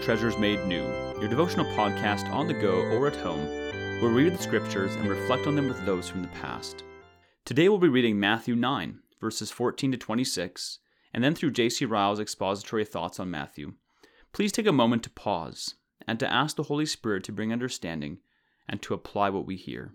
Treasures Made New, your devotional podcast on the go or at home, where we read the scriptures and reflect on them with those from the past. Today we'll be reading Matthew 9, verses 14 to 26, and then through J.C. Ryle's expository thoughts on Matthew. Please take a moment to pause and to ask the Holy Spirit to bring understanding and to apply what we hear.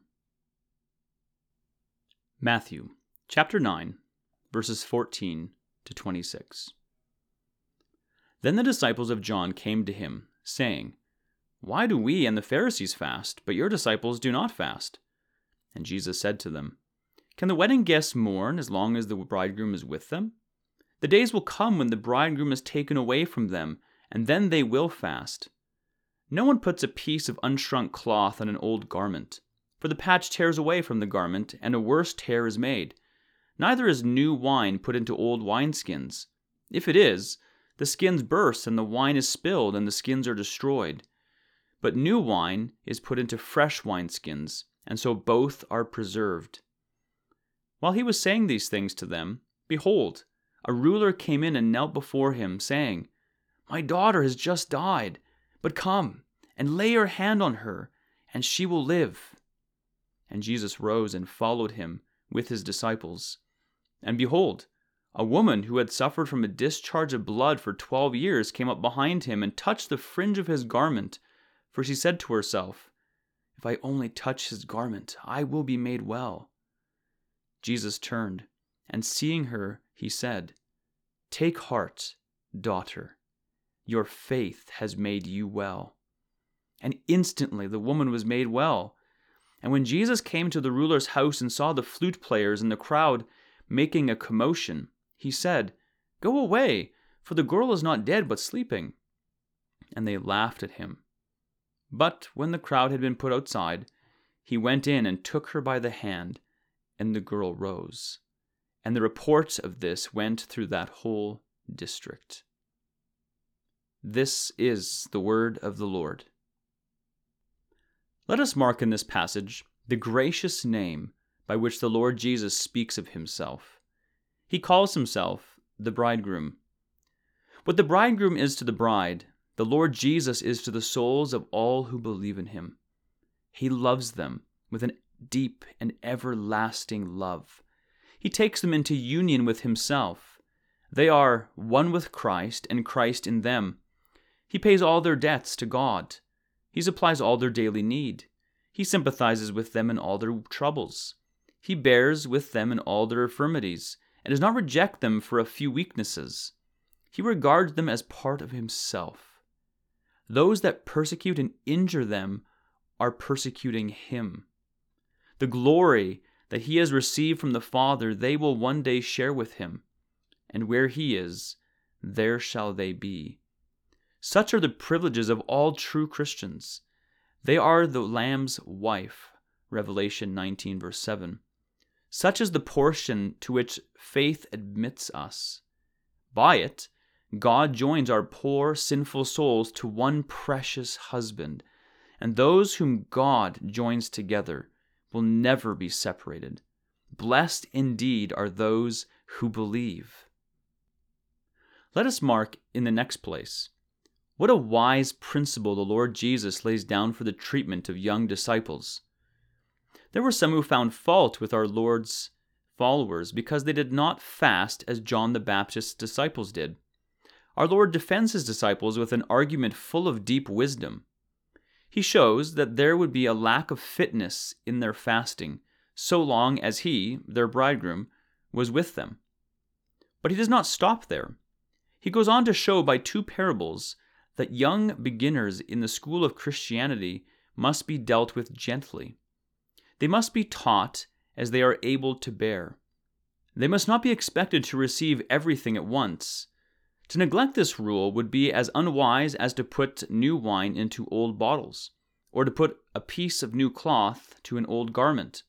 Matthew, chapter 9, verses 14 to 26. Then the disciples of John came to him, saying, "Why do we and the Pharisees fast, but your disciples do not fast?" And Jesus said to them, "Can the wedding guests mourn as long as the bridegroom is with them? The days will come when the bridegroom is taken away from them, and then they will fast. No one puts a piece of unshrunk cloth on an old garment, for the patch tears away from the garment, and a worse tear is made. Neither is new wine put into old wineskins. If it is, the skins burst, and the wine is spilled, and the skins are destroyed. But new wine is put into fresh wineskins, and so both are preserved." While he was saying these things to them, behold, a ruler came in and knelt before him, saying, "My daughter has just died, but come and lay your hand on her, and she will live." And Jesus rose and followed him with his disciples. And behold, a woman who had suffered from a discharge of blood for 12 years came up behind him and touched the fringe of his garment, for she said to herself, "If I only touch his garment, I will be made well." Jesus turned, and seeing her, he said, "Take heart, daughter, your faith has made you well." And instantly the woman was made well. And when Jesus came to the ruler's house and saw the flute players and the crowd making a commotion, he said, "Go away, for the girl is not dead but sleeping." And they laughed at him. But when the crowd had been put outside, he went in and took her by the hand, and the girl rose. And the report of this went through that whole district. This is the word of the Lord. Let us mark in this passage the gracious name by which the Lord Jesus speaks of himself. He calls himself the bridegroom. What the bridegroom is to the bride, the Lord Jesus is to the souls of all who believe in him. He loves them with a deep and everlasting love. He takes them into union with himself. They are one with Christ and Christ in them. He pays all their debts to God. He supplies all their daily need. He sympathizes with them in all their troubles. He bears with them in all their infirmities, and does not reject them for a few weaknesses. He regards them as part of himself. Those that persecute and injure them are persecuting him. The glory that he has received from the Father they will one day share with him, and where he is, there shall they be. Such are the privileges of all true Christians. They are the Lamb's wife, Revelation 19, verse 7. Such is the portion to which faith admits us. By it, God joins our poor, sinful souls to one precious husband, and those whom God joins together will never be separated. Blessed indeed are those who believe. Let us mark in the next place what a wise principle the Lord Jesus lays down for the treatment of young disciples. There were some who found fault with our Lord's followers because they did not fast as John the Baptist's disciples did. Our Lord defends his disciples with an argument full of deep wisdom. He shows that there would be a lack of fitness in their fasting so long as he, their bridegroom, was with them. But he does not stop there. He goes on to show by two parables that young beginners in the school of Christianity must be dealt with gently. They must be taught as they are able to bear. They must not be expected to receive everything at once. To neglect this rule would be as unwise as to put new wine into old bottles, or to put a piece of new cloth to an old garment.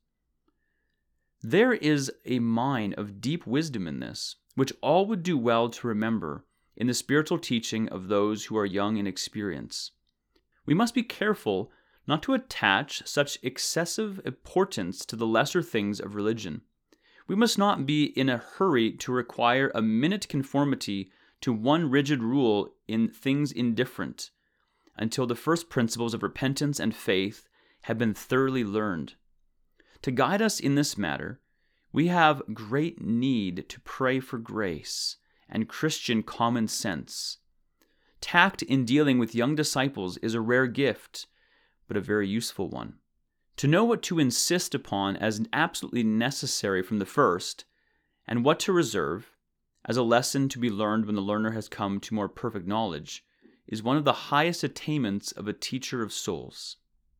There is a mine of deep wisdom in this, which all would do well to remember in the spiritual teaching of those who are young in experience. We must be careful not to attach such excessive importance to the lesser things of religion. We must not be in a hurry to require a minute conformity to one rigid rule in things indifferent, until the first principles of repentance and faith have been thoroughly learned. To guide us in this matter, we have great need to pray for grace and Christian common sense. Tact in dealing with young disciples is a rare gift, but a very useful one. To know what to insist upon as absolutely necessary from the first, and what to reserve as a lesson to be learned when the learner has come to more perfect knowledge, is one of the highest attainments of a teacher of souls.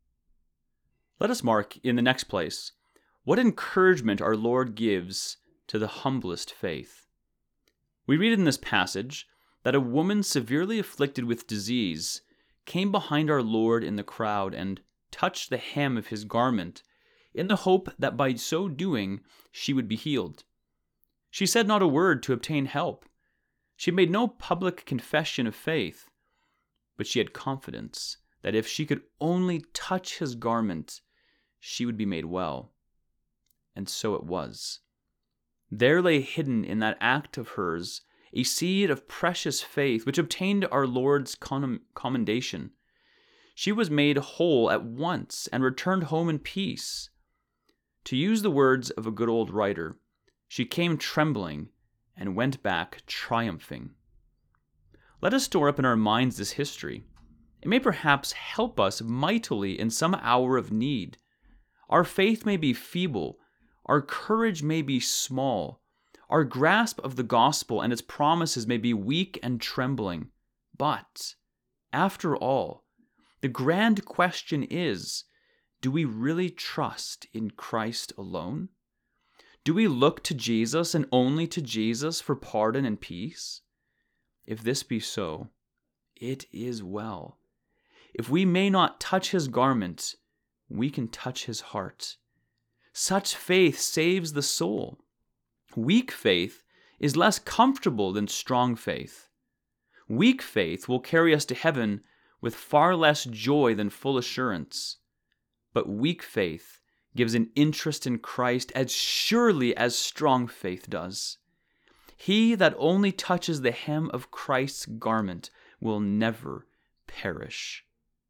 Let us mark, in the next place, what encouragement our Lord gives to the humblest faith. We read in this passage that a woman severely afflicted with disease came behind our Lord in the crowd and touched the hem of his garment, in the hope that by so doing she would be healed. She said not a word to obtain help. She made no public confession of faith, but she had confidence that if she could only touch his garment, she would be made well. And so it was. There lay hidden in that act of hers a seed of precious faith which obtained our Lord's commendation. She was made whole at once and returned home in peace. To use the words of a good old writer, she came trembling and went back triumphing. Let us store up in our minds this history. It may perhaps help us mightily in some hour of need. Our faith may be feeble, our courage may be small, our grasp of the gospel and its promises may be weak and trembling. But, after all, the grand question is, do we really trust in Christ alone? Do we look to Jesus and only to Jesus for pardon and peace? If this be so, it is well. If we may not touch his garment, we can touch his heart. Such faith saves the soul. Weak faith is less comfortable than strong faith. Weak faith will carry us to heaven with far less joy than full assurance. But weak faith gives an interest in Christ as surely as strong faith does. He that only touches the hem of Christ's garment will never perish.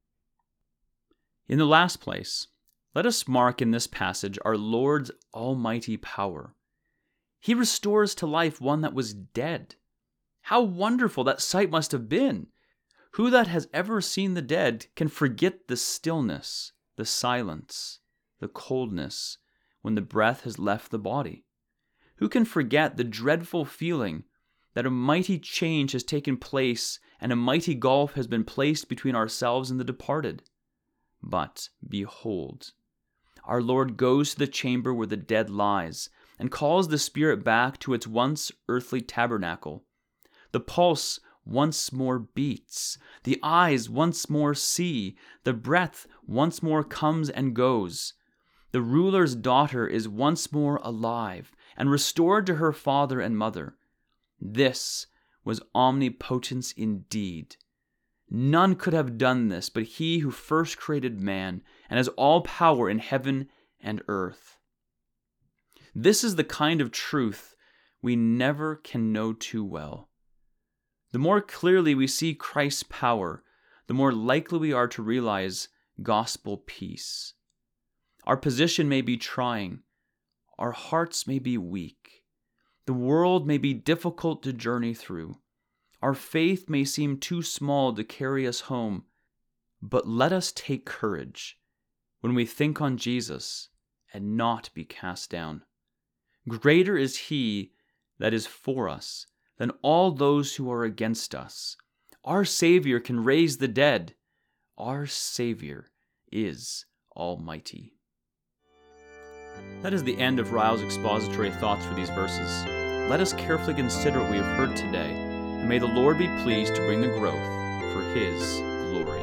In the last place, let us mark in this passage our Lord's almighty power. He restores to life one that was dead. How wonderful that sight must have been! Who that has ever seen the dead can forget the stillness, the silence, the coldness when the breath has left the body? Who can forget the dreadful feeling that a mighty change has taken place and a mighty gulf has been placed between ourselves and the departed? But behold, our Lord goes to the chamber where the dead lies and calls the spirit back to its once earthly tabernacle. The pulse once more beats, the eyes once more see, the breath once more comes and goes. The ruler's daughter is once more alive and restored to her father and mother. This was omnipotence indeed. None could have done this but he who first created man and has all power in heaven and earth. This is the kind of truth we never can know too well. The more clearly we see Christ's power, the more likely we are to realize gospel peace. Our position may be trying. Our hearts may be weak. The world may be difficult to journey through. Our faith may seem too small to carry us home. But let us take courage when we think on Jesus and not be cast down. Greater is he that is for us than all those who are against us. Our Savior can raise the dead. Our Savior is almighty. That is the end of Ryle's expository thoughts for these verses. Let us carefully consider what we have heard today, and may the Lord be pleased to bring the growth for his glory.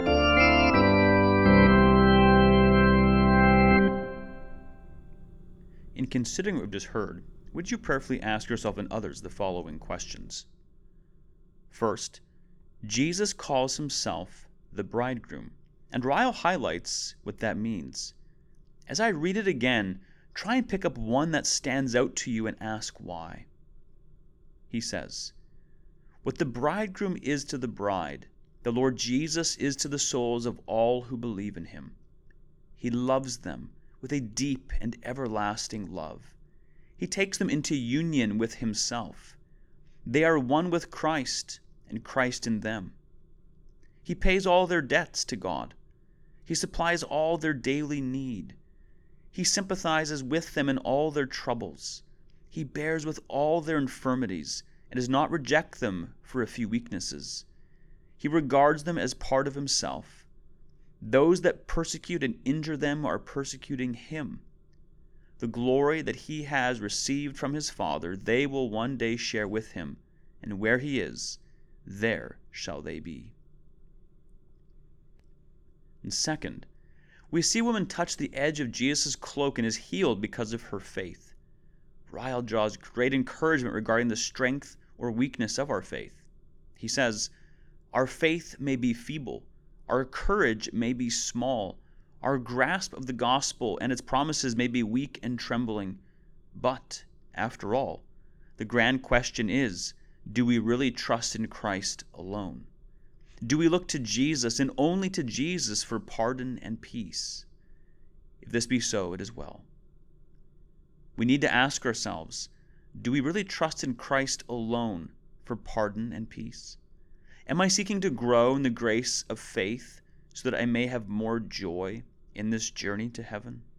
In considering what we've just heard, would you prayerfully ask yourself and others the following questions? First, Jesus calls himself the bridegroom, and Ryle highlights what that means. As I read it again, try and pick up one that stands out to you and ask why. He says, "What the bridegroom is to the bride, the Lord Jesus is to the souls of all who believe in him. He loves them with a deep and everlasting love. He takes them into union with himself. They are one with Christ, and Christ in them. He pays all their debts to God. He supplies all their daily need. He sympathizes with them in all their troubles. He bears with all their infirmities and does not reject them for a few weaknesses. He regards them as part of himself. Those that persecute and injure them are persecuting him. The glory that he has received from his Father, they will one day share with him, and where he is, there shall they be. And second, we see a woman touch the edge of Jesus' cloak and is healed because of her faith. Ryle draws great encouragement regarding the strength or weakness of our faith. He says, "Our faith may be feeble, our courage may be small, our grasp of the gospel and its promises may be weak and trembling. But, after all, the grand question is, do we really trust in Christ alone? Do we look to Jesus and only to Jesus for pardon and peace? If this be so, it is well. We need to ask ourselves, do we really trust in Christ alone for pardon and peace? Am I seeking to grow in the grace of faith so that I may have more joy in this journey to heaven?"